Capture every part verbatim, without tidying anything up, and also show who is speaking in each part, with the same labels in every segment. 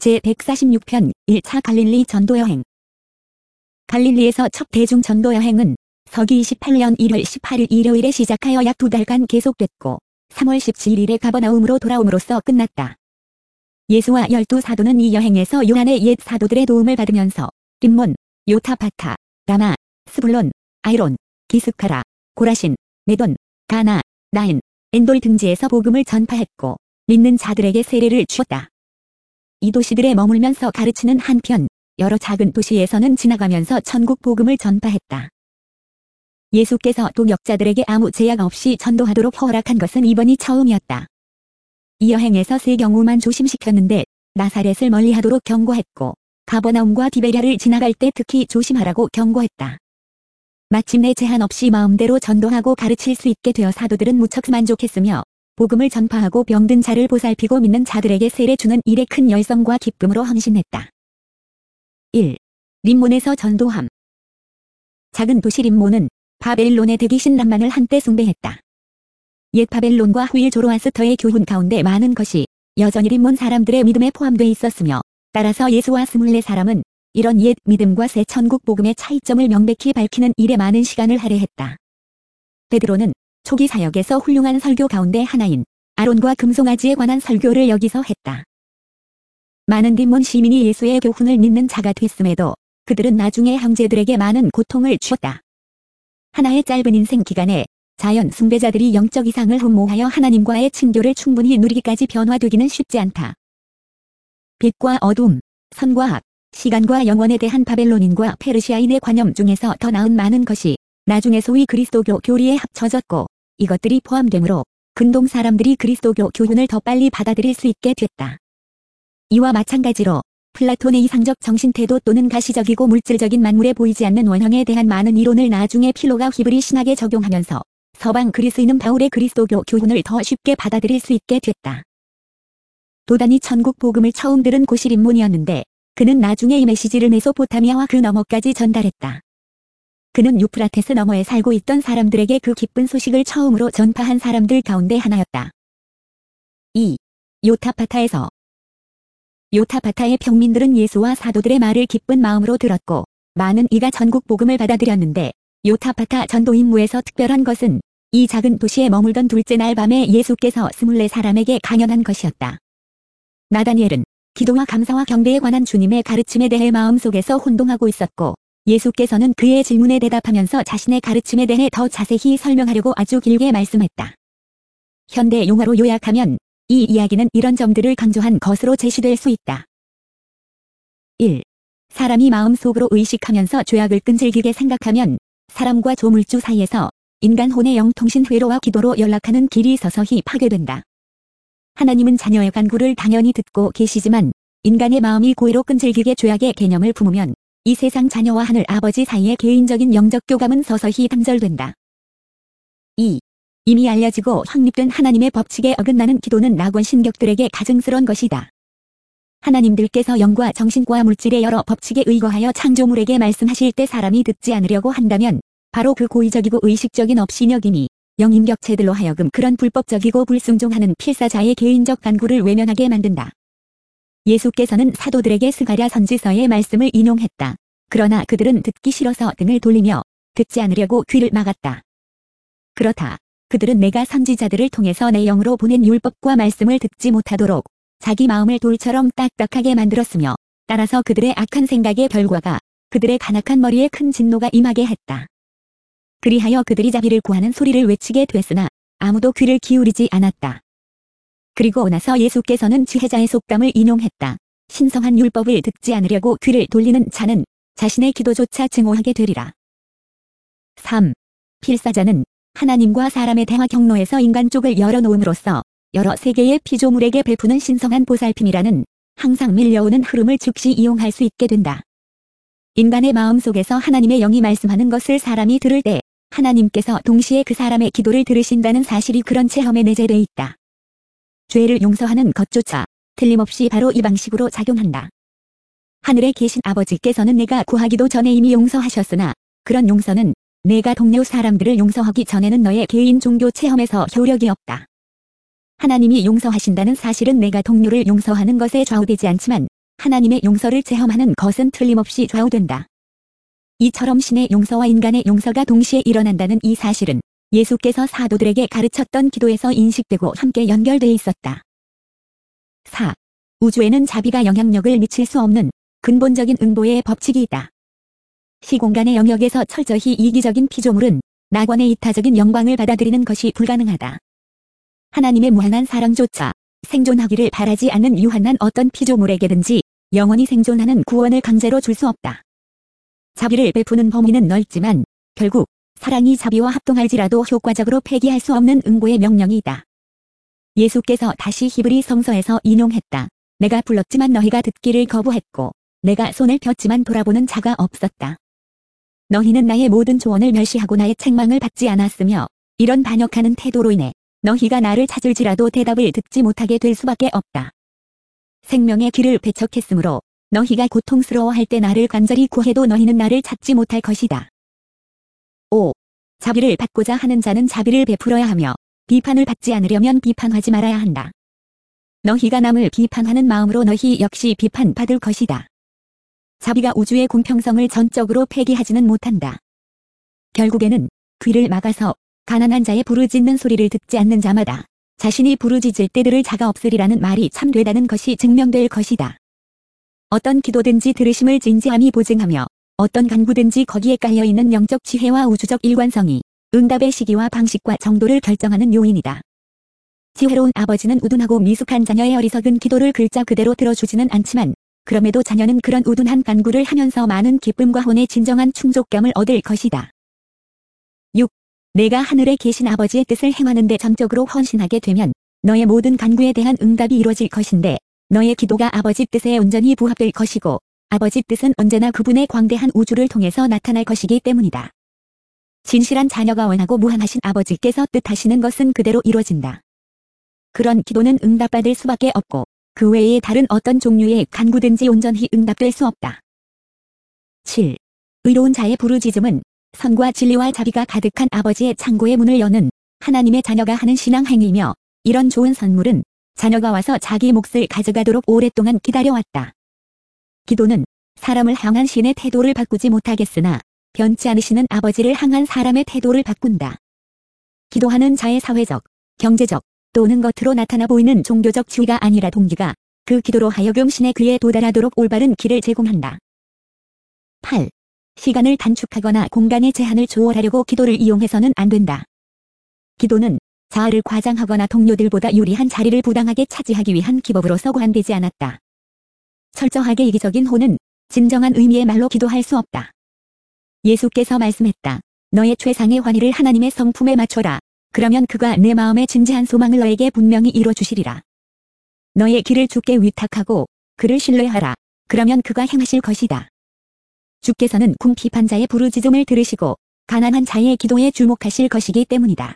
Speaker 1: 제백사십육 편 일 차 갈릴리 전도여행. 갈릴리에서 첫 대중 전도여행은 서기 이십팔 년 일월 십팔일 일요일에 시작하여 약 두 달간 계속됐고 삼월 십칠일에 가버나움으로 돌아옴으로써 끝났다. 예수와 열두 사도는 이 여행에서 요한의 옛 사도들의 도움을 받으면서 림몬, 요타바타, 라마, 스불론, 아이론, 기스카라, 고라신, 메돈, 가나, 나인, 엔돌 등지에서 복음을 전파했고 믿는 자들에게 세례를 주었다. 이 도시들에 머물면서 가르치는 한편 여러 작은 도시에서는 지나가면서 천국 복음을 전파했다. 예수께서 동역자들에게 아무 제약 없이 전도하도록 허락한 것은 이번이 처음이었다. 이 여행에서 세 경우만 조심시켰는데 나사렛을 멀리하도록 경고했고 가버나움과 디베랴를 지나갈 때 특히 조심하라고 경고했다. 마침내 제한 없이 마음대로 전도하고 가르칠 수 있게 되어 사도들은 무척 만족했으며 복음을 전파하고 병든 자를 보살피고 믿는 자들에게 세례 주는 일에 큰 열성과 기쁨으로 헌신했다. 일. 림몬에서 전도함. 작은 도시 림몬은 바벨론의 대기신 람만을 한때 숭배했다. 옛 바벨론과 후일 조로아스터의 교훈 가운데 많은 것이 여전히 림몬 사람들의 믿음에 포함되어 있었으며 따라서 예수와 스물네 사람은 이런 옛 믿음과 새 천국 복음의 차이점을 명백히 밝히는 일에 많은 시간을 할애했다. 베드로는 초기 사역에서 훌륭한 설교 가운데 하나인 아론과 금송아지에 관한 설교를 여기서 했다. 많은 림몬 시민이 예수의 교훈을 믿는 자가 됐음에도 그들은 나중에 형제들에게 많은 고통을 주었다. 하나의 짧은 인생 기간에 자연 숭배자들이 영적 이상을 흠모하여 하나님과의 친교를 충분히 누리기까지 변화되기는 쉽지 않다. 빛과 어둠, 선과 악, 시간과 영원에 대한 바벨론인과 페르시아인의 관념 중에서 더 나은 많은 것이 나중에 소위 그리스도교 교리에 합쳐졌고 이것들이 포함되므로 근동 사람들이 그리스도교 교훈을 더 빨리 받아들일 수 있게 됐다. 이와 마찬가지로 플라톤의 이상적 정신태도 또는 가시적이고 물질적인 만물에 보이지 않는 원형에 대한 많은 이론을 나중에 필로가 히브리 신학에 적용하면서 서방 그리스인은 바울의 그리스도교 교훈을 더 쉽게 받아들일 수 있게 됐다. 도단이 천국 복음을 처음 들은 곳이 림몬이었는데 그는 나중에 이 메시지를 메소포타미아와 그 너머까지 전달했다. 그는 유프라테스 너머에 살고 있던 사람들에게 그 기쁜 소식을 처음으로 전파한 사람들 가운데 하나였다. 이. 요타바타에서. 요타바타의 평민들은 예수와 사도들의 말을 기쁜 마음으로 들었고 많은 이가 천국 복음을 받아들였는데 요타바타 전도 임무에서 특별한 것은 이 작은 도시에 머물던 둘째 날 밤에 예수께서 스물네 사람에게 강연한 것이었다. 나다니엘은 기도와 감사와 경배에 관한 주님의 가르침에 대해 마음속에서 혼동하고 있었고 예수께서는 그의 질문에 대답하면서 자신의 가르침에 대해 더 자세히 설명하려고 아주 길게 말씀했다. 현대 용어로 요약하면 이 이야기는 이런 점들을 강조한 것으로 제시될 수 있다. 일. 사람이 마음속으로 의식하면서 죄악을 끈질기게 생각하면 사람과 조물주 사이에서 인간 혼의 영통신 회로와 기도로 연락하는 길이 서서히 파괴된다. 하나님은 자녀의 간구를 당연히 듣고 계시지만 인간의 마음이 고의로 끈질기게 죄악의 개념을 품으면 이 세상 자녀와 하늘 아버지 사이의 개인적인 영적 교감은 서서히 단절된다. 이. 이미 알려지고 확립된 하나님의 법칙에 어긋나는 기도는 낙원 신격들에게 가증스러운 것이다. 하나님들께서 영과 정신과 물질의 여러 법칙에 의거하여 창조물에게 말씀하실 때 사람이 듣지 않으려고 한다면 바로 그 고의적이고 의식적인 업신여김이 영인격체들로 하여금 그런 불법적이고 불순종하는 필사자의 개인적 간구를 외면하게 만든다. 예수께서는 사도들에게 스가랴 선지서의 말씀을 인용했다. 그러나 그들은 듣기 싫어서 등을 돌리며 듣지 않으려고 귀를 막았다. 그렇다. 그들은 내가 선지자들을 통해서 내 영으로 보낸 율법과 말씀을 듣지 못하도록 자기 마음을 돌처럼 딱딱하게 만들었으며 따라서 그들의 악한 생각의 결과가 그들의 간악한 머리에 큰 진노가 임하게 했다. 그리하여 그들이 자비를 구하는 소리를 외치게 됐으나 아무도 귀를 기울이지 않았다. 그리고 나서 예수께서는 지혜자의 속담을 인용했다. 신성한 율법을 듣지 않으려고 귀를 돌리는 자는 자신의 기도조차 증오하게 되리라. 삼. 필사자는 하나님과 사람의 대화 경로에서 인간 쪽을 열어놓음으로써 여러 세계의 피조물에게 베푸는 신성한 보살핌이라는 항상 밀려오는 흐름을 즉시 이용할 수 있게 된다. 인간의 마음속에서 하나님의 영이 말씀하는 것을 사람이 들을 때 하나님께서 동시에 그 사람의 기도를 들으신다는 사실이 그런 체험에 내재되어 있다. 죄를 용서하는 것조차 틀림없이 바로 이 방식으로 작용한다. 하늘에 계신 아버지께서는 내가 구하기도 전에 이미 용서하셨으나 그런 용서는 내가 동료 사람들을 용서하기 전에는 너의 개인 종교 체험에서 효력이 없다. 하나님이 용서하신다는 사실은 내가 동료를 용서하는 것에 좌우되지 않지만 하나님의 용서를 체험하는 것은 틀림없이 좌우된다. 이처럼 신의 용서와 인간의 용서가 동시에 일어난다는 이 사실은 예수께서 사도들에게 가르쳤던 기도에서 인식되고 함께 연결돼 있었다. 사. 우주에는 자비가 영향력을 미칠 수 없는 근본적인 응보의 법칙이 있다. 시공간의 영역에서 철저히 이기적인 피조물은 낙원의 이타적인 영광을 받아들이는 것이 불가능하다. 하나님의 무한한 사랑조차 생존하기를 바라지 않는 유한한 어떤 피조물에게든지 영원히 생존하는 구원을 강제로 줄 수 없다. 자비를 베푸는 범위는 넓지만 결국 사랑이 자비와 합동할지라도 효과적으로 폐기할 수 없는 응보의 명령이다. 예수께서 다시 히브리 성서에서 인용했다. 내가 불렀지만 너희가 듣기를 거부했고 내가 손을 폈지만 돌아보는 자가 없었다. 너희는 나의 모든 조언을 멸시하고 나의 책망을 받지 않았으며 이런 반역하는 태도로 인해 너희가 나를 찾을지라도 대답을 듣지 못하게 될 수밖에 없다. 생명의 길을 배척했으므로 너희가 고통스러워할 때 나를 간절히 구해도 너희는 나를 찾지 못할 것이다. 오. 자비를 받고자 하는 자는 자비를 베풀어야 하며 비판을 받지 않으려면 비판하지 말아야 한다. 너희가 남을 비판하는 마음으로 너희 역시 비판받을 것이다. 자비가 우주의 공평성을 전적으로 폐기하지는 못한다. 결국에는 귀를 막아서 가난한 자의 부르짖는 소리를 듣지 않는 자마다 자신이 부르짖을 때 들을 자가 없으리라는 말이 참되다는 것이 증명될 것이다. 어떤 기도든지 들으심을 진지함이 보증하며 어떤 간구든지 거기에 깔려있는 영적 지혜와 우주적 일관성이 응답의 시기와 방식과 정도를 결정하는 요인이다. 지혜로운 아버지는 우둔하고 미숙한 자녀의 어리석은 기도를 글자 그대로 들어주지는 않지만 그럼에도 자녀는 그런 우둔한 간구를 하면서 많은 기쁨과 혼의 진정한 충족감을 얻을 것이다. 육. 내가 하늘에 계신 아버지의 뜻을 행하는 데 전적으로 헌신하게 되면 너의 모든 간구에 대한 응답이 이루어질 것인데 너의 기도가 아버지 뜻에 온전히 부합될 것이고 아버지 뜻은 언제나 그분의 광대한 우주를 통해서 나타날 것이기 때문이다. 진실한 자녀가 원하고 무한하신 아버지께서 뜻하시는 것은 그대로 이루어진다. 그런 기도는 응답받을 수밖에 없고 그 외에 다른 어떤 종류의 간구든지 온전히 응답될 수 없다. 칠. 의로운 자의 부르짖음은 선과 진리와 자비가 가득한 아버지의 창고의 문을 여는 하나님의 자녀가 하는 신앙 행위이며 이런 좋은 선물은 자녀가 와서 자기 몫을 가져가도록 오랫동안 기다려왔다. 기도는 사람을 향한 신의 태도를 바꾸지 못하겠으나 변치 않으시는 아버지를 향한 사람의 태도를 바꾼다. 기도하는 자의 사회적, 경제적 또는 겉으로 나타나 보이는 종교적 지위가 아니라 동기가 그 기도로 하여금 신의 귀에 도달하도록 올바른 길을 제공한다. 팔. 시간을 단축하거나 공간의 제한을 초월하려고 기도를 이용해서는 안 된다. 기도는 자아를 과장하거나 동료들보다 유리한 자리를 부당하게 차지하기 위한 기법으로서 고안되지 않았다. 철저하게 이기적인 호는 진정한 의미의 말로 기도할 수 없다. 예수께서 말씀했다. 너의 최상의 환희를 하나님의 성품에 맞춰라. 그러면 그가 내 마음의 진지한 소망을 너에게 분명히 이뤄주시리라. 너의 길을 주께 위탁하고 그를 신뢰하라. 그러면 그가 행하실 것이다. 주께서는 궁핍한 자의 부르짖음을 들으시고 가난한 자의 기도에 주목하실 것이기 때문이다.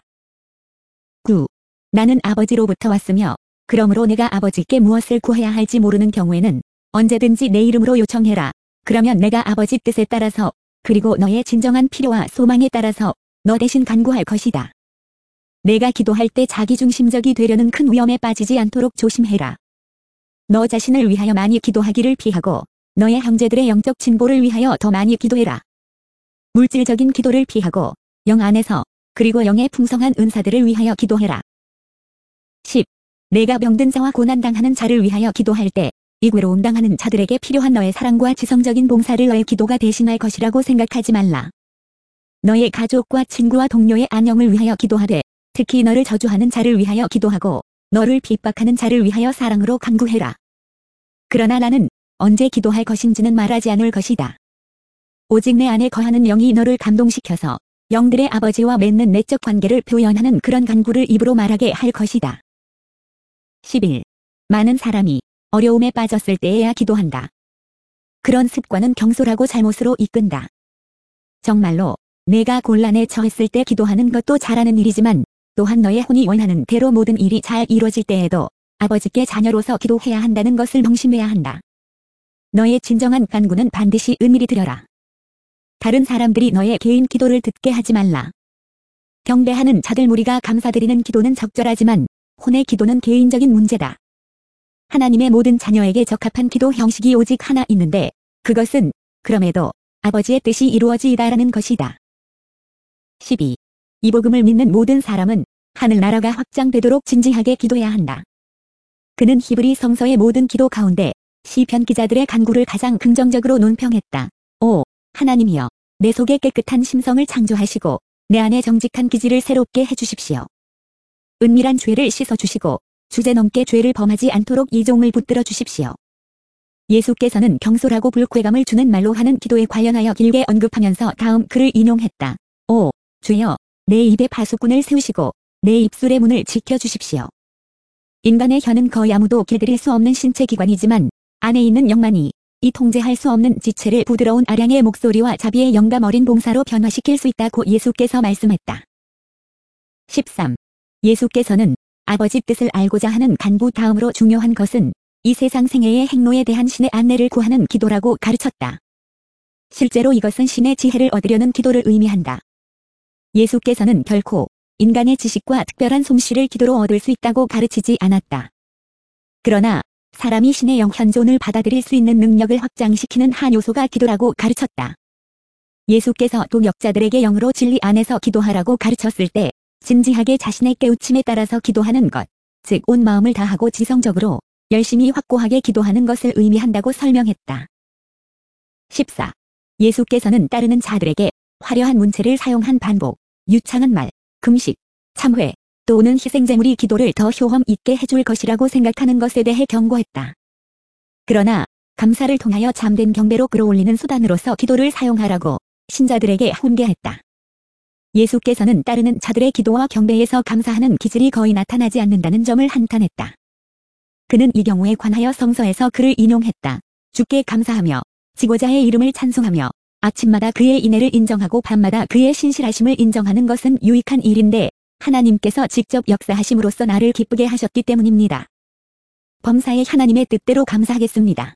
Speaker 1: 구. 나는 아버지로부터 왔으며 그러므로 내가 아버지께 무엇을 구해야 할지 모르는 경우에는 언제든지 내 이름으로 요청해라. 그러면 내가 아버지 뜻에 따라서 그리고 너의 진정한 필요와 소망에 따라서 너 대신 간구할 것이다. 내가 기도할 때 자기중심적이 되려는 큰 위험에 빠지지 않도록 조심해라. 너 자신을 위하여 많이 기도하기를 피하고 너의 형제들의 영적 진보를 위하여 더 많이 기도해라. 물질적인 기도를 피하고 영 안에서 그리고 영의 풍성한 은사들을 위하여 기도해라. 십. 내가 병든 자와 고난당하는 자를 위하여 기도할 때 이 괴로움 당하는 자들에게 필요한 너의 사랑과 지성적인 봉사를 너의 기도가 대신할 것이라고 생각하지 말라. 너의 가족과 친구와 동료의 안녕을 위하여 기도하되 특히 너를 저주하는 자를 위하여 기도하고 너를 핍박하는 자를 위하여 사랑으로 간구해라. 그러나 나는 언제 기도할 것인지는 말하지 않을 것이다. 오직 내 안에 거하는 영이 너를 감동시켜서 영들의 아버지와 맺는 내적 관계를 표현하는 그런 간구를 입으로 말하게 할 것이다. 십일. 많은 사람이 어려움에 빠졌을 때에야 기도한다. 그런 습관은 경솔하고 잘못으로 이끈다. 정말로 내가 곤란에 처했을 때 기도하는 것도 잘하는 일이지만 또한 너의 혼이 원하는 대로 모든 일이 잘 이루어질 때에도 아버지께 자녀로서 기도해야 한다는 것을 명심해야 한다. 너의 진정한 간구는 반드시 은밀히 드려라. 다른 사람들이 너의 개인 기도를 듣게 하지 말라. 경배하는 자들 무리가 감사드리는 기도는 적절하지만 혼의 기도는 개인적인 문제다. 하나님의 모든 자녀에게 적합한 기도 형식이 오직 하나 있는데 그것은 그럼에도 아버지의 뜻이 이루어지이다라는 것이다. 십이. 이 복음을 믿는 모든 사람은 하늘나라가 확장되도록 진지하게 기도해야 한다. 그는 히브리 성서의 모든 기도 가운데 시편 기자들의 간구를 가장 긍정적으로 논평했다. 오, 하나님이여, 내 속에 깨끗한 심성을 창조하시고 내 안에 정직한 기질을 새롭게 해주십시오. 은밀한 죄를 씻어주시고 주제넘게 죄를 범하지 않도록 이종을 붙들어 주십시오. 예수께서는 경솔하고 불쾌감을 주는 말로 하는 기도에 관련하여 길게 언급하면서 다음 글을 인용했다. 오, 주여, 내 입에 파수꾼을 세우시고 내 입술의 문을 지켜주십시오. 인간의 혀는 거의 아무도 길들일 수 없는 신체 기관이지만 안에 있는 영만이 이 통제할 수 없는 지체를 부드러운 아량의 목소리와 자비의 영감 어린 봉사로 변화시킬 수 있다고 예수께서 말씀했다. 십삼. 예수께서는 아버지 뜻을 알고자 하는 간구 다음으로 중요한 것은 이 세상 생애의 행로에 대한 신의 안내를 구하는 기도라고 가르쳤다. 실제로 이것은 신의 지혜를 얻으려는 기도를 의미한다. 예수께서는 결코 인간의 지식과 특별한 솜씨를 기도로 얻을 수 있다고 가르치지 않았다. 그러나 사람이 신의 영 현존을 받아들일 수 있는 능력을 확장시키는 한 요소가 기도라고 가르쳤다. 예수께서 동역자들에게 영으로 진리 안에서 기도하라고 가르쳤을 때 진지하게 자신의 깨우침에 따라서 기도하는 것, 즉 온 마음을 다하고 지성적으로 열심히 확고하게 기도하는 것을 의미한다고 설명했다. 십사. 예수께서는 따르는 자들에게 화려한 문체를 사용한 반복, 유창한 말, 금식, 참회, 또는 희생제물이 기도를 더 효험 있게 해줄 것이라고 생각하는 것에 대해 경고했다. 그러나 감사를 통하여 참된 경배로 끌어올리는 수단으로서 기도를 사용하라고 신자들에게 훈계했다. 예수께서는 따르는 자들의 기도와 경배에서 감사하는 기질이 거의 나타나지 않는다는 점을 한탄했다. 그는 이 경우에 관하여 성서에서 글을 인용했다. 주께 감사하며 지고자의 이름을 찬송하며 아침마다 그의 인애를 인정하고 밤마다 그의 신실하심을 인정하는 것은 유익한 일인데 하나님께서 직접 역사하심으로써 나를 기쁘게 하셨기 때문입니다. 범사에 하나님의 뜻대로 감사하겠습니다.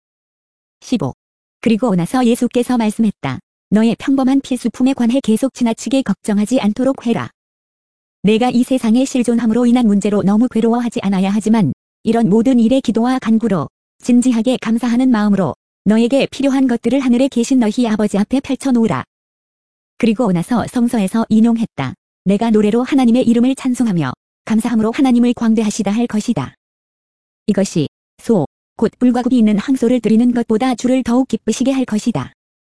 Speaker 1: 십오. 그리고 나서 예수께서 말씀했다. 너의 평범한 필수품에 관해 계속 지나치게 걱정하지 않도록 해라. 내가 이 세상의 실존함으로 인한 문제로 너무 괴로워하지 않아야 하지만 이런 모든 일의 기도와 간구로 진지하게 감사하는 마음으로 너에게 필요한 것들을 하늘에 계신 너희 아버지 앞에 펼쳐놓으라. 그리고 나서 성서에서 인용했다. 내가 노래로 하나님의 이름을 찬송하며 감사함으로 하나님을 광대하시다 할 것이다. 이것이 소, 곧 불과 굽이 있는 항소를 드리는 것보다 주를 더욱 기쁘시게 할 것이다.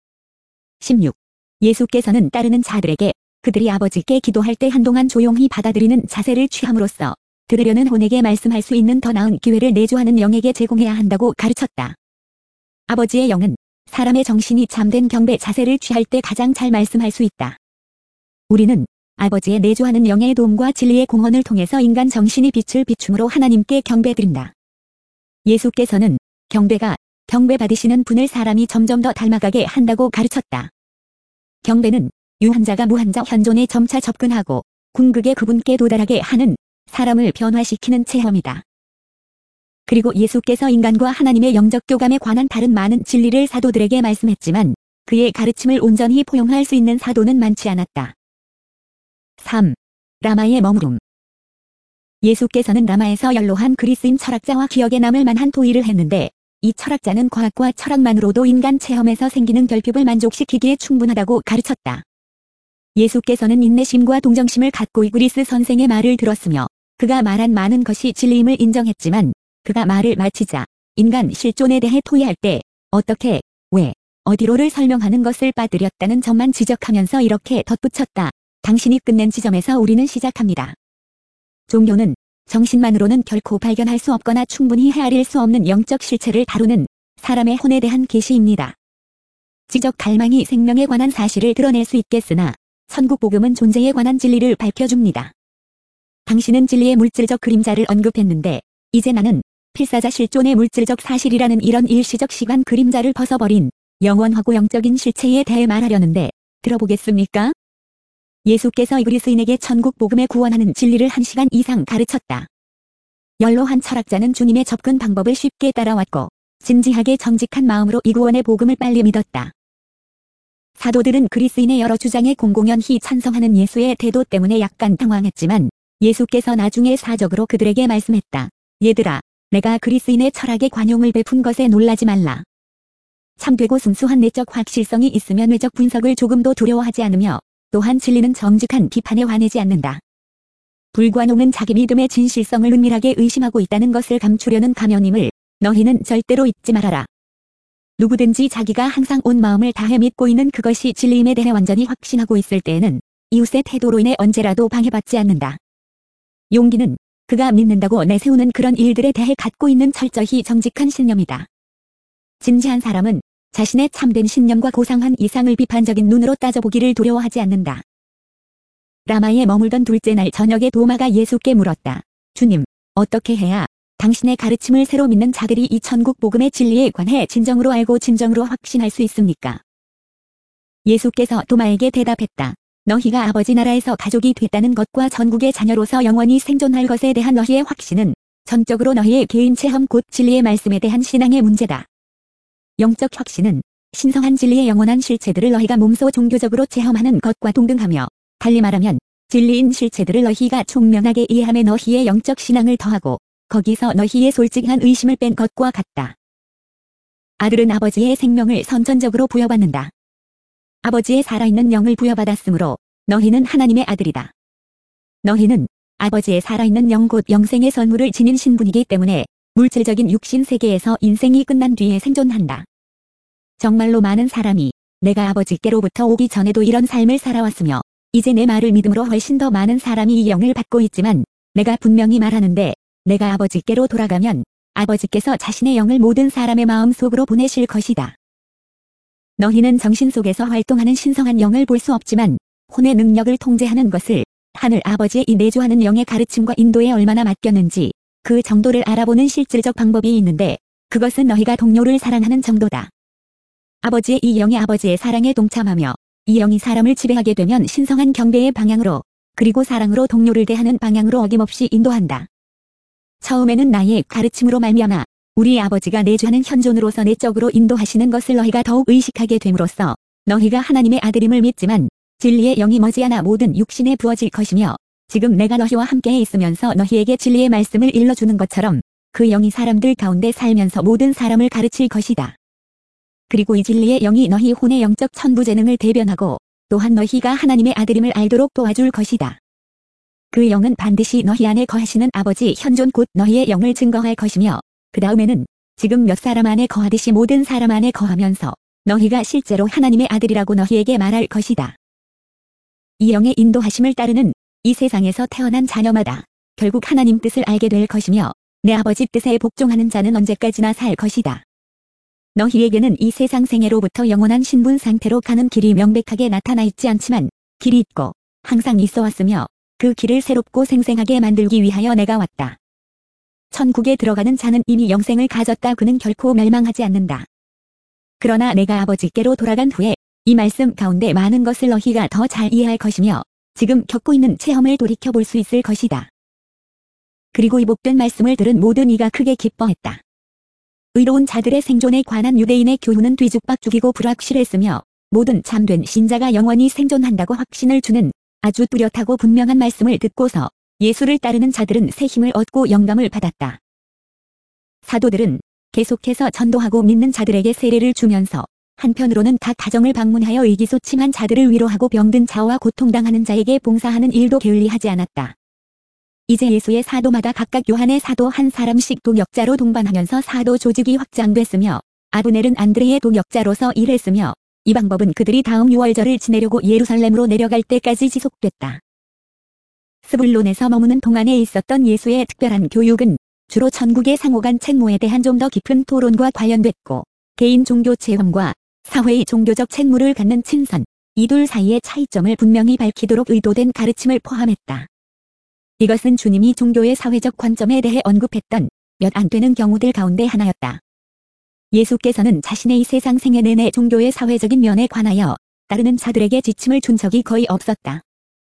Speaker 1: 십육. 예수께서는 따르는 자들에게 그들이 아버지께 기도할 때 한동안 조용히 받아들이는 자세를 취함으로써 들으려는 혼에게 말씀할 수 있는 더 나은 기회를 내주하는 영에게 제공해야 한다고 가르쳤다. 아버지의 영은 사람의 정신이 참된 경배 자세를 취할 때 가장 잘 말씀할 수 있다. 우리는 아버지의 내주하는 영의 도움과 진리의 공헌을 통해서 인간 정신이 빛을 비춤으로 하나님께 경배드린다. 예수께서는 경배가 경배받으시는 분을 사람이 점점 더 닮아가게 한다고 가르쳤다. 경배는 유한자가 무한자 현존에 점차 접근하고 궁극의 그분께 도달하게 하는 사람을 변화시키는 체험이다. 그리고 예수께서 인간과 하나님의 영적 교감에 관한 다른 많은 진리를 사도들에게 말씀했지만 그의 가르침을 온전히 포용할 수 있는 사도는 많지 않았다. 삼. 라마의 머무름. 예수께서는 라마에서 연로한 그리스인 철학자와 기억에 남을 만한 도의를 했는데 이 철학자는 과학과 철학만으로도 인간 체험에서 생기는 결핍을 만족시키기에 충분하다고 가르쳤다. 예수께서는 인내심과 동정심을 갖고 이 그리스 선생의 말을 들었으며 그가 말한 많은 것이 진리임을 인정했지만 그가 말을 마치자 인간 실존에 대해 토의할 때 어떻게, 왜, 어디로를 설명하는 것을 빠뜨렸다는 점만 지적하면서 이렇게 덧붙였다. 당신이 끝낸 지점에서 우리는 시작합니다. 종교는 정신만으로는 결코 발견할 수 없거나 충분히 헤아릴 수 없는 영적 실체를 다루는 사람의 혼에 대한 계시입니다. 지적 갈망이 생명에 관한 사실을 드러낼 수 있겠으나 천국 복음은 존재에 관한 진리를 밝혀줍니다. 당신은 진리의 물질적 그림자를 언급했는데 이제 나는 필사자 실존의 물질적 사실이라는 이런 일시적 시간 그림자를 벗어버린 영원하고 영적인 실체에 대해 말하려는데 들어보겠습니까? 예수께서 이 그리스인에게 천국 복음에 구원하는 진리를 한 시간 이상 가르쳤다. 연로한 철학자는 주님의 접근 방법을 쉽게 따라왔고 진지하게 정직한 마음으로 이 구원의 복음을 빨리 믿었다. 사도들은 그리스인의 여러 주장에 공공연히 찬성하는 예수의 태도 때문에 약간 당황했지만 예수께서 나중에 사적으로 그들에게 말씀했다. 얘들아, 내가 그리스인의 철학에 관용을 베푼 것에 놀라지 말라. 참되고 순수한 내적 확실성이 있으면 외적 분석을 조금도 두려워하지 않으며 또한 진리는 정직한 비판에 화내지 않는다. 불관용은 자기 믿음의 진실성을 은밀하게 의심하고 있다는 것을 감추려는 가면임을 너희는 절대로 잊지 말아라. 누구든지 자기가 항상 온 마음을 다해 믿고 있는 그것이 진리임에 대해 완전히 확신하고 있을 때에는 이웃의 태도로 인해 언제라도 방해받지 않는다. 용기는 그가 믿는다고 내세우는 그런 일들에 대해 갖고 있는 철저히 정직한 신념이다. 진지한 사람은 자신의 참된 신념과 고상한 이상을 비판적인 눈으로 따져보기를 두려워하지 않는다. 라마에 머물던 둘째 날 저녁에 도마가 예수께 물었다. 주님, 어떻게 해야 당신의 가르침을 새로 믿는 자들이 이 천국 복음의 진리에 관해 진정으로 알고 진정으로 확신할 수 있습니까? 예수께서 도마에게 대답했다. 너희가 아버지 나라에서 가족이 됐다는 것과 전국의 자녀로서 영원히 생존할 것에 대한 너희의 확신은 전적으로 너희의 개인 체험 곧 진리의 말씀에 대한 신앙의 문제다. 영적 확신은 신성한 진리의 영원한 실체들을 너희가 몸소 종교적으로 체험하는 것과 동등하며 달리 말하면 진리인 실체들을 너희가 총명하게 이해함에 너희의 영적 신앙을 더하고 거기서 너희의 솔직한 의심을 뺀 것과 같다. 아들은 아버지의 생명을 선천적으로 부여받는다. 아버지의 살아있는 영을 부여받았으므로 너희는 하나님의 아들이다. 너희는 아버지의 살아있는 영 곧 영생의 선물을 지닌 신분이기 때문에 물질적인 육신 세계에서 인생이 끝난 뒤에 생존한다. 정말로 많은 사람이 내가 아버지께로부터 오기 전에도 이런 삶을 살아왔으며 이제 내 말을 믿음으로 훨씬 더 많은 사람이 이 영을 받고 있지만 내가 분명히 말하는데 내가 아버지께로 돌아가면 아버지께서 자신의 영을 모든 사람의 마음 속으로 보내실 것이다. 너희는 정신 속에서 활동하는 신성한 영을 볼 수 없지만 혼의 능력을 통제하는 것을 하늘 아버지의 이 내주하는 영의 가르침과 인도에 얼마나 맡겼는지 그 정도를 알아보는 실질적 방법이 있는데 그것은 너희가 동료를 사랑하는 정도다. 아버지의 이 영이 아버지의 사랑에 동참하며 이 영이 사람을 지배하게 되면 신성한 경배의 방향으로 그리고 사랑으로 동료를 대하는 방향으로 어김없이 인도한다. 처음에는 나의 가르침으로 말미암아 우리 아버지가 내주하는 현존으로서 내적으로 인도하시는 것을 너희가 더욱 의식하게 됨으로써 너희가 하나님의 아들임을 믿지만 진리의 영이 머지않아 모든 육신에 부어질 것이며 지금 내가 너희와 함께 있으면서 너희에게 진리의 말씀을 일러주는 것처럼 그 영이 사람들 가운데 살면서 모든 사람을 가르칠 것이다. 그리고 이 진리의 영이 너희 혼의 영적 천부재능을 대변하고 또한 너희가 하나님의 아들임을 알도록 도와줄 것이다. 그 영은 반드시 너희 안에 거하시는 아버지 현존 곧 너희의 영을 증거할 것이며 그 다음에는 지금 몇 사람 안에 거하듯이 모든 사람 안에 거하면서 너희가 실제로 하나님의 아들이라고 너희에게 말할 것이다. 이 영의 인도하심을 따르는 이 세상에서 태어난 자녀마다 결국 하나님 뜻을 알게 될 것이며 내 아버지 뜻에 복종하는 자는 언제까지나 살 것이다. 너희에게는 이 세상 생애로부터 영원한 신분 상태로 가는 길이 명백하게 나타나 있지 않지만 길이 있고 항상 있어 왔으며 그 길을 새롭고 생생하게 만들기 위하여 내가 왔다. 천국에 들어가는 자는 이미 영생을 가졌다. 그는 결코 멸망하지 않는다. 그러나 내가 아버지께로 돌아간 후에 이 말씀 가운데 많은 것을 너희가 더 잘 이해할 것이며 지금 겪고 있는 체험을 돌이켜볼 수 있을 것이다. 그리고 이 복된 말씀을 들은 모든 이가 크게 기뻐했다. 의로운 자들의 생존에 관한 유대인의 교훈은 뒤죽박죽이고 불확실했으며 모든 참된 신자가 영원히 생존한다고 확신을 주는 아주 뚜렷하고 분명한 말씀을 듣고서 예수를 따르는 자들은 새 힘을 얻고 영감을 받았다. 사도들은 계속해서 전도하고 믿는 자들에게 세례를 주면서 한편으로는 각 가정을 방문하여 의기소침한 자들을 위로하고 병든 자와 고통당하는 자에게 봉사하는 일도 게을리하지 않았다. 이제 예수의 사도마다 각각 요한의 사도 한 사람씩 동역자로 동반하면서 사도 조직이 확장됐으며 아브넬은 안드레의 동역자로서 일했으며 이 방법은 그들이 다음 유월절을 지내려고 예루살렘으로 내려갈 때까지 지속됐다. 스불론에서 머무는 동안에 있었던 예수의 특별한 교육은 주로 천국의 상호간 책무에 대한 좀 더 깊은 토론과 관련됐고 개인 종교 체험과 사회의 종교적 책무를 갖는 친선, 이 둘 사이의 차이점을 분명히 밝히도록 의도된 가르침을 포함했다. 이것은 주님이 종교의 사회적 관점에 대해 언급했던 몇 안 되는 경우들 가운데 하나였다. 예수께서는 자신의 이 세상 생애 내내 종교의 사회적인 면에 관하여 따르는 자들에게 지침을 준 적이 거의 없었다.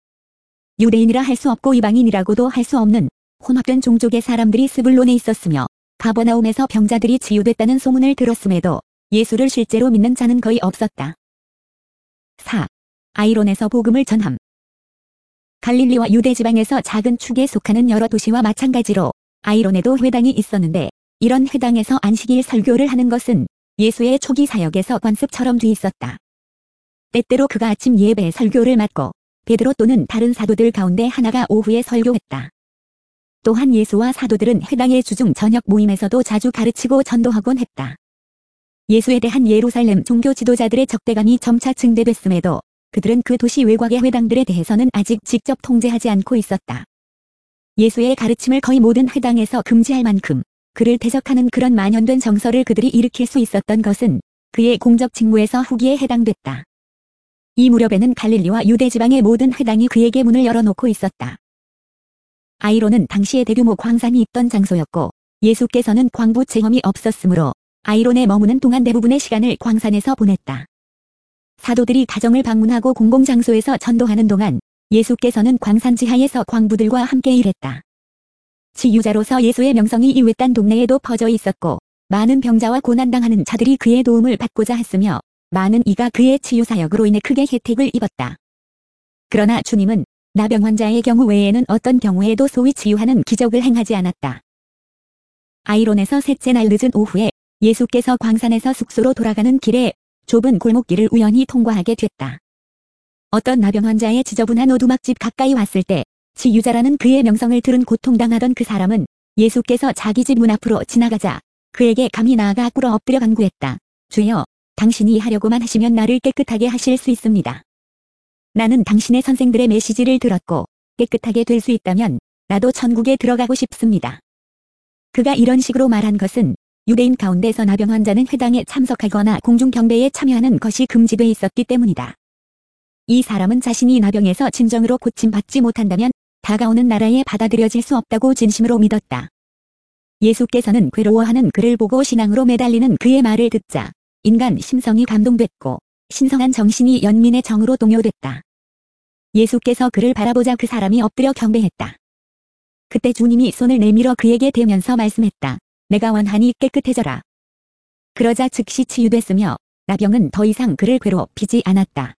Speaker 1: 유대인이라 할 수 없고 이방인이라고도 할 수 없는 혼합된 종족의 사람들이 스불론에 있었으며 가버나움에서 병자들이 치유됐다는 소문을 들었음에도 예수를 실제로 믿는 자는 거의 없었다. 사. 아이론에서 복음을 전함. 갈릴리와 유대 지방에서 작은 축에 속하는 여러 도시와 마찬가지로 아이론에도 회당이 있었는데 이런 회당에서 안식일 설교를 하는 것은 예수의 초기 사역에서 관습처럼 돼 있었다. 때때로 그가 아침 예배 설교를 맡고 베드로 또는 다른 사도들 가운데 하나가 오후에 설교했다. 또한 예수와 사도들은 회당의 주중 저녁 모임에서도 자주 가르치고 전도하곤 했다. 예수에 대한 예루살렘 종교 지도자들의 적대감이 점차 증대됐음에도 그들은 그 도시 외곽의 회당들에 대해서는 아직 직접 통제하지 않고 있었다. 예수의 가르침을 거의 모든 회당에서 금지할 만큼 그를 대적하는 그런 만연된 정서를 그들이 일으킬 수 있었던 것은 그의 공적 직무에서 후기에 해당됐다. 이 무렵에는 갈릴리와 유대 지방의 모든 회당이 그에게 문을 열어놓고 있었다. 아이로는 당시에 대규모 광산이 있던 장소였고 예수께서는 광부 체험이 없었으므로 아이론에 머무는 동안 대부분의 시간을 광산에서 보냈다. 사도들이 가정을 방문하고 공공장소에서 전도하는 동안 예수께서는 광산 지하에서 광부들과 함께 일했다. 치유자로서 예수의 명성이 이 외딴 동네에도 퍼져 있었고 많은 병자와 고난당하는 자들이 그의 도움을 받고자 했으며 많은 이가 그의 치유 사역으로 인해 크게 혜택을 입었다. 그러나 주님은 나병 환자의 경우 외에는 어떤 경우에도 소위 치유하는 기적을 행하지 않았다. 아이론에서 셋째 날 늦은 오후에 예수께서 광산에서 숙소로 돌아가는 길에 좁은 골목길을 우연히 통과하게 됐다. 어떤 나병 환자의 지저분한 오두막집 가까이 왔을 때 치유자라는 그의 명성을 들은 고통당하던 그 사람은 예수께서 자기 집 문 앞으로 지나가자 그에게 감히 나아가 꿇어 엎드려 간구했다. 주여, 당신이 하려고만 하시면 나를 깨끗하게 하실 수 있습니다. 나는 당신의 선생들의 메시지를 들었고 깨끗하게 될 수 있다면 나도 천국에 들어가고 싶습니다. 그가 이런 식으로 말한 것은 유대인 가운데서 나병 환자는 회당에 참석하거나 공중 경배에 참여하는 것이 금지돼 있었기 때문이다. 이 사람은 자신이 나병에서 진정으로 고침받지 못한다면 다가오는 나라에 받아들여질 수 없다고 진심으로 믿었다. 예수께서는 괴로워하는 그를 보고 신앙으로 매달리는 그의 말을 듣자 인간 심성이 감동됐고 신성한 정신이 연민의 정으로 동요됐다. 예수께서 그를 바라보자 그 사람이 엎드려 경배했다. 그때 주님이 손을 내밀어 그에게 대면서 말씀했다. 내가 원하니 깨끗해져라. 그러자 즉시 치유됐으며 나병은 더 이상 그를 괴롭히지 않았다.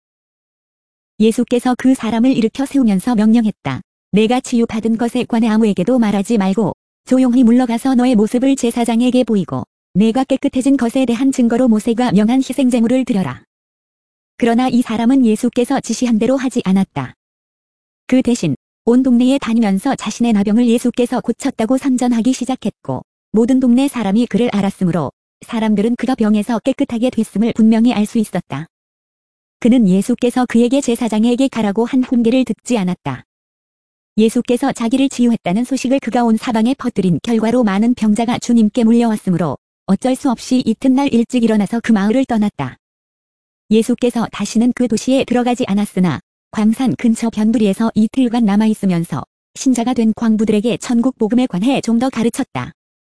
Speaker 1: 예수께서 그 사람을 일으켜 세우면서 명령했다. 내가 치유받은 것에 관해 아무에게도 말하지 말고 조용히 물러가서 너의 모습을 제사장에게 보이고 내가 깨끗해진 것에 대한 증거로 모세가 명한 희생제물을 드려라. 그러나 이 사람은 예수께서 지시한 대로 하지 않았다. 그 대신 온 동네에 다니면서 자신의 나병을 예수께서 고쳤다고 선전하기 시작했고 모든 동네 사람이 그를 알았으므로 사람들은 그가 병에서 깨끗하게 됐음을 분명히 알 수 있었다. 그는 예수께서 그에게 제사장에게 가라고 한 훈계를 듣지 않았다. 예수께서 자기를 치유했다는 소식을 그가 온 사방에 퍼뜨린 결과로 많은 병자가 주님께 몰려왔으므로 어쩔 수 없이 이튿날 일찍 일어나서 그 마을을 떠났다. 예수께서 다시는 그 도시에 들어가지 않았으나 광산 근처 변두리에서 이틀간 남아있으면서 신자가 된 광부들에게 천국 복음에 관해 좀 더 가르쳤다.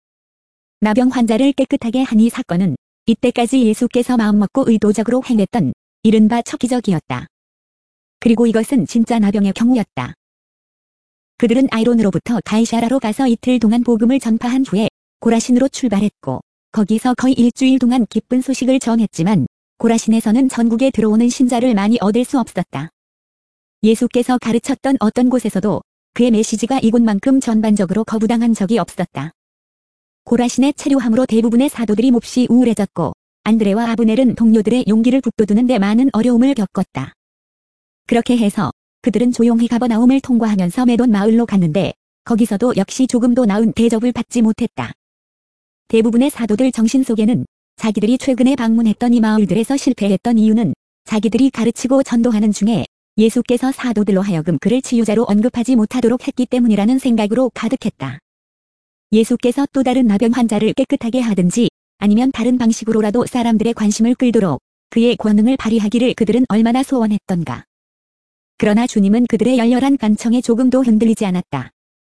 Speaker 1: 나병 환자를 깨끗하게 한 이 사건은 이때까지 예수께서 마음먹고 의도적으로 행했던 이른바 척기적이었다. 그리고 이것은 진짜 나병의 경우였다. 그들은 아이론으로부터 가이사라로 가서 이틀 동안 복음을 전파한 후에 고라신으로 출발했고 거기서 거의 일주일 동안 기쁜 소식을 전했지만 고라신에서는 전국에 들어오는 신자를 많이 얻을 수 없었다. 예수께서 가르쳤던 어떤 곳에서도 그의 메시지가 이곳만큼 전반적으로 거부당한 적이 없었다. 고라신의 체류함으로 대부분의 사도들이 몹시 우울해졌고 안드레와 아브넬은 동료들의 용기를 북돋우는 데 많은 어려움을 겪었다. 그렇게 해서 그들은 조용히 가버나움을 통과하면서 메돈 마을로 갔는데 거기서도 역시 조금도 나은 대접을 받지 못했다. 대부분의 사도들 정신 속에는 자기들이 최근에 방문했던 이 마을들에서 실패했던 이유는 자기들이 가르치고 전도하는 중에 예수께서 사도들로 하여금 그를 치유자로 언급하지 못하도록 했기 때문이라는 생각으로 가득했다. 예수께서 또 다른 나병 환자를 깨끗하게 하든지 아니면 다른 방식으로라도 사람들의 관심을 끌도록 그의 권능을 발휘하기를 그들은 얼마나 소원했던가. 그러나 주님은 그들의 열렬한 간청에 조금도 흔들리지 않았다.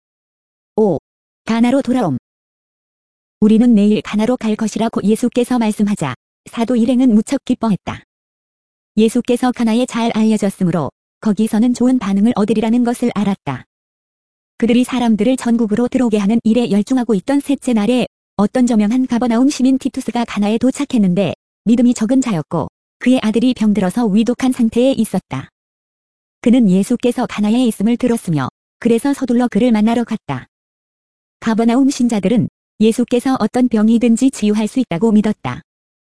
Speaker 1: 오. 가나로 돌아옴. 우리는 내일 가나로 갈 것이라고 예수께서 말씀하자 사도 일행은 무척 기뻐했다. 예수께서 가나에 잘 알려졌으므로 거기서는 좋은 반응을 얻으리라는 것을 알았다. 그들이 사람들을 전국으로 들어오게 하는 일에 열중하고 있던 셋째 날에 어떤 저명한 가버나움 시민 티투스가 가나에 도착했는데 믿음이 적은 자였고 그의 아들이 병들어서 위독한 상태에 있었다. 그는 예수께서 가나에 있음을 들었으며 그래서 서둘러 그를 만나러 갔다. 가버나움 신자들은 예수께서 어떤 병이든지 치유할 수 있다고 믿었다.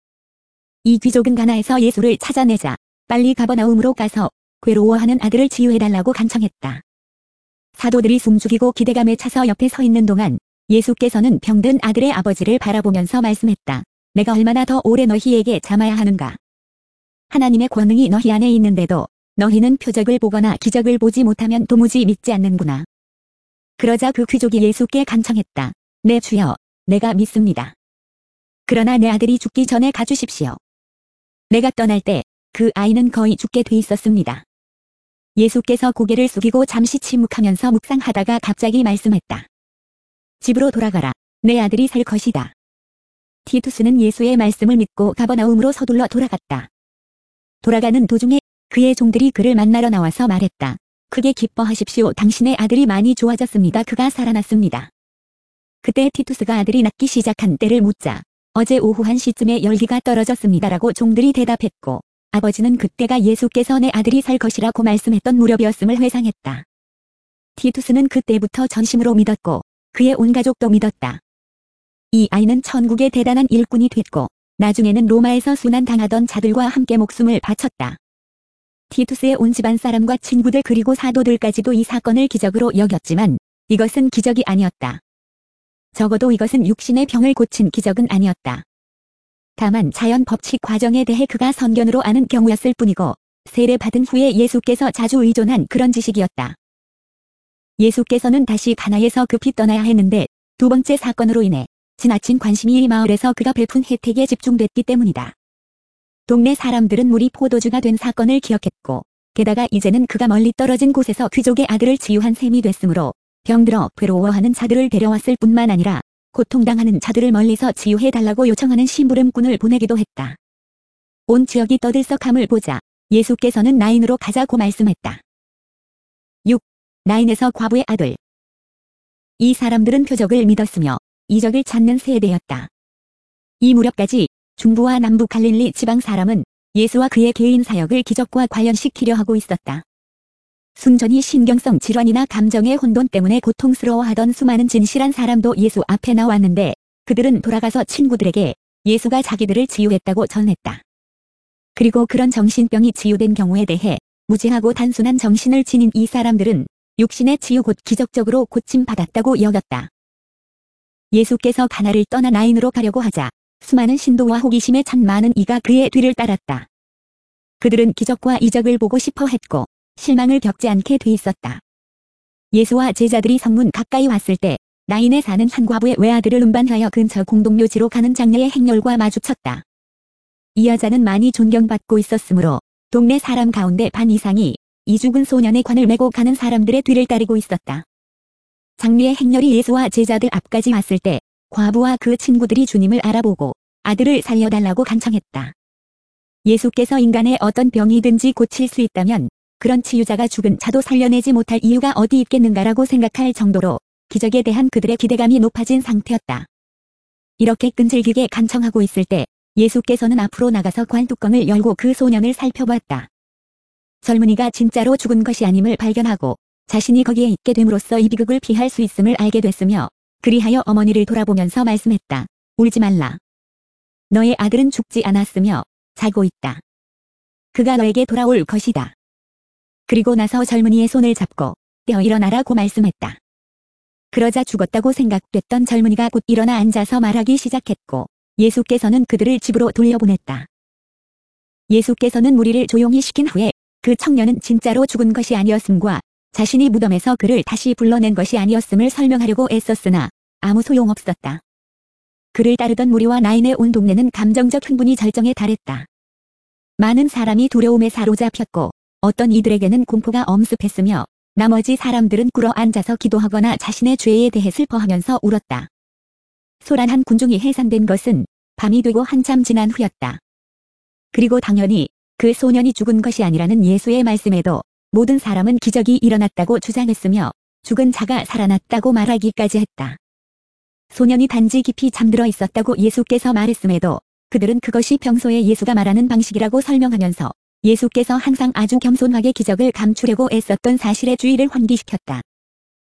Speaker 1: 이 귀족은 가나에서 예수를 찾아내자 빨리 가버나움으로 가서 괴로워하는 아들을 치유해달라고 간청했다. 사도들이 숨죽이고 기대감에 차서 옆에 서 있는 동안 예수께서는 병든 아들의 아버지를 바라보면서 말씀했다. 내가 얼마나 더 오래 너희에게 참아야 하는가. 하나님의 권능이 너희 안에 있는데도 너희는 표적을 보거나 기적을 보지 못하면 도무지 믿지 않는구나. 그러자 그 귀족이 예수께 간청했다. 내 주여, 내가 믿습니다. 그러나 내 아들이 죽기 전에 가주십시오. 내가 떠날 때 그 아이는 거의 죽게 돼 있었습니다. 예수께서 고개를 숙이고 잠시 침묵하면서 묵상하다가 갑자기 말씀했다. 집으로 돌아가라. 내 아들이 살 것이다. 티투스는 예수의 말씀을 믿고 가버나움으로 서둘러 돌아갔다. 돌아가는 도중에 그의 종들이 그를 만나러 나와서 말했다. 크게 기뻐하십시오. 당신의 아들이 많이 좋아졌습니다. 그가 살아났습니다. 그때 티투스가 아들이 낫기 시작한 때를 묻자 어제 오후 한 시쯤에 열기가 떨어졌습니다라고 종들이 대답했고 아버지는 그때가 예수께서 내 아들이 살 것이라고 말씀했던 무렵이었음을 회상했다. 티투스는 그때부터 전심으로 믿었고 그의 온 가족도 믿었다. 이 아이는 천국의 대단한 일꾼이 됐고 나중에는 로마에서 순환당하던 자들과 함께 목숨을 바쳤다. 티투스의 온 집안 사람과 친구들 그리고 사도들까지도 이 사건을 기적으로 여겼지만 이것은 기적이 아니었다. 적어도 이것은 육신의 병을 고친 기적은 아니었다. 다만 자연 법칙 과정에 대해 그가 선견으로 아는 경우였을 뿐이고 세례받은 후에 예수께서 자주 의존한 그런 지식이었다. 예수께서는 다시 가나에서 급히 떠나야 했는데 두 번째 사건으로 인해 지나친 관심이 이 마을에서 그가 베푼 혜택에 집중됐기 때문이다. 동네 사람들은 물이 포도주가 된 사건을 기억했고 게다가 이제는 그가 멀리 떨어진 곳에서 귀족의 아들을 치유한 셈이 됐으므로 병들어 괴로워하는 자들을 데려왔을 뿐만 아니라 고통당하는 자들을 멀리서 치유해달라고 요청하는 심부름꾼을 보내기도 했다. 온 지역이 떠들썩함을 보자 예수께서는 나인으로 가자고 말씀했다. 육. 나인에서 과부의 아들. 이 사람들은 표적을 믿었으며 이적을 찾는 세대였다. 이 무렵까지 중부와 남부 갈릴리 지방 사람은 예수와 그의 개인 사역을 기적과 관련시키려 하고 있었다. 순전히 신경성 질환이나 감정의 혼돈 때문에 고통스러워하던 수많은 진실한 사람도 예수 앞에 나왔는데 그들은 돌아가서 친구들에게 예수가 자기들을 치유했다고 전했다. 그리고 그런 정신병이 치유된 경우에 대해 무지하고 단순한 정신을 지닌 이 사람들은 육신의 치유 곧 기적적으로 고침받았다고 여겼다. 예수께서 가나를 떠나 나인으로 가려고 하자 수많은 신도와 호기심에 찬 많은 이가 그의 뒤를 따랐다. 그들은 기적과 이적을 보고 싶어 했고 실망을 겪지 않게 돼 있었다. 예수와 제자들이 성문 가까이 왔을 때 나인에 사는 한 과부의 외아들을 운반하여 근처 공동묘지로 가는 장례의 행렬과 마주쳤다. 이 여자는 많이 존경받고 있었으므로 동네 사람 가운데 반 이상이 이 죽은 소년의 관을 메고 가는 사람들의 뒤를 따르고 있었다. 장례의 행렬이 예수와 제자들 앞까지 왔을 때 과부와 그 친구들이 주님을 알아보고 아들을 살려달라고 간청했다. 예수께서 인간의 어떤 병이든지 고칠 수 있다면 그런 치유자가 죽은 자도 살려내지 못할 이유가 어디 있겠는가라고 생각할 정도로 기적에 대한 그들의 기대감이 높아진 상태였다. 이렇게 끈질기게 간청하고 있을 때 예수께서는 앞으로 나가서 관뚜껑을 열고 그 소년을 살펴봤다. 젊은이가 진짜로 죽은 것이 아님을 발견하고 자신이 거기에 있게 됨으로써 이 비극을 피할 수 있음을 알게 됐으며 그리하여 어머니를 돌아보면서 말씀했다. 울지 말라. 너의 아들은 죽지 않았으며 자고 있다. 그가 너에게 돌아올 것이다. 그리고 나서 젊은이의 손을 잡고 떼어 일어나라고 말씀했다. 그러자 죽었다고 생각됐던 젊은이가 곧 일어나 앉아서 말하기 시작했고 예수께서는 그들을 집으로 돌려보냈다. 예수께서는 무리를 조용히 시킨 후에 그 청년은 진짜로 죽은 것이 아니었음과 자신이 무덤에서 그를 다시 불러낸 것이 아니었음을 설명하려고 애썼으나 아무 소용없었다. 그를 따르던 무리와 나인의 온 동네는 감정적 흥분이 절정에 달했다. 많은 사람이 두려움에 사로잡혔고 어떤 이들에게는 공포가 엄습했으며 나머지 사람들은 꿇어 앉아서 기도하거나 자신의 죄에 대해 슬퍼하면서 울었다. 소란한 군중이 해산된 것은 밤이 되고 한참 지난 후였다. 그리고 당연히 그 소년이 죽은 것이 아니라는 예수의 말씀에도 모든 사람은 기적이 일어났다고 주장했으며 죽은 자가 살아났다고 말하기까지 했다. 소년이 단지 깊이 잠들어 있었다고 예수께서 말했음에도 그들은 그것이 평소에 예수가 말하는 방식이라고 설명하면서 예수께서 항상 아주 겸손하게 기적을 감추려고 애썼던 사실의 주의를 환기시켰다.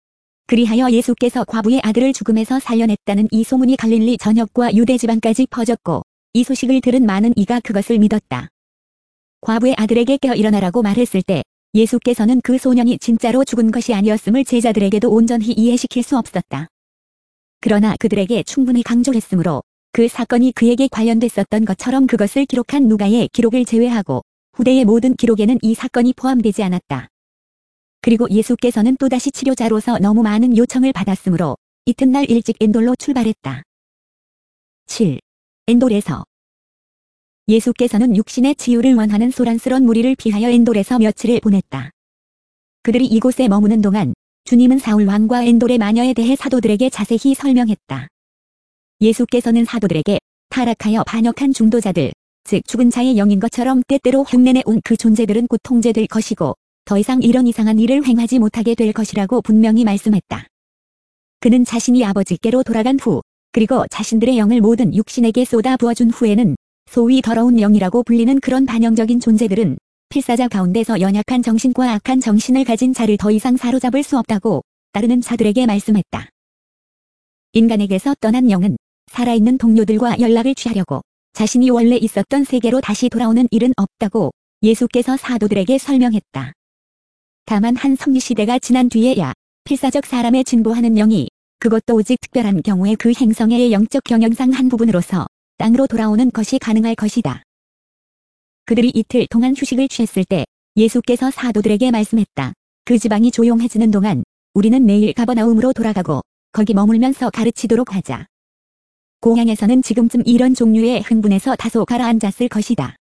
Speaker 1: 그리하여 예수께서 과부의 아들을 죽음에서 살려냈다는 이 소문이 갈릴리 전역과 유대 지방까지 퍼졌고 이 소식을 들은 많은 이가 그것을 믿었다. 과부의 아들에게 깨어 일어나라고 말했을 때 예수께서는 그 소년이 진짜로 죽은 것이 아니었음을 제자들에게도 온전히 이해시킬 수 없었다. 그러나 그들에게 충분히 강조했으므로 그 사건이 그에게 관련됐었던 것처럼 그것을 기록한 누가의 기록을 제외하고 후대의 모든 기록에는 이 사건이 포함되지 않았다. 그리고 예수께서는 또다시 치료자로서 너무 많은 요청을 받았으므로 이튿날 일찍 엔돌로 출발했다. 칠. 엔돌에서 예수께서는 육신의 치유를 원하는 소란스런 무리를 피하여 엔돌에서 며칠을 보냈다. 그들이 이곳에 머무는 동안 주님은 사울 왕과 엔돌의 마녀에 대해 사도들에게 자세히 설명했다. 예수께서는 사도들에게 타락하여 반역한 중도자들, 즉 죽은 자의 영인 것처럼 때때로 흉내내온 그 존재들은 곧 통제될 것이고 더 이상 이런 이상한 일을 행하지 못하게 될 것이라고 분명히 말씀했다. 그는 자신이 아버지께로 돌아간 후 그리고 자신들의 영을 모든 육신에게 쏟아 부어준 후에는 소위 더러운 영이라고 불리는 그런 반영적인 존재들은 필사자 가운데서 연약한 정신과 악한 정신을 가진 자를 더 이상 사로잡을 수 없다고 따르는 자들에게 말씀했다. 인간에게서 떠난 영은 살아있는 동료들과 연락을 취하려고 자신이 원래 있었던 세계로 다시 돌아오는 일은 없다고 예수께서 사도들에게 설명했다. 다만 한 성리시대가 지난 뒤에야 필사적 사람의 진보하는 영이 그것도 오직 특별한 경우에 그 행성의 영적 경영상 한 부분으로서 땅으로 돌아오는 것이 가능할 것이다. 그들이 이틀 동안 휴식을 취했을 때 예수께서 사도들에게 말씀했다. 그 지방이 조용해지는 동안 우리는 내일 가버나움으로 돌아가고 거기 머물면서 가르치도록 하자. 공양에서는 지금쯤 이런 종류의 흥분에서 다소 가라앉았을 것이다.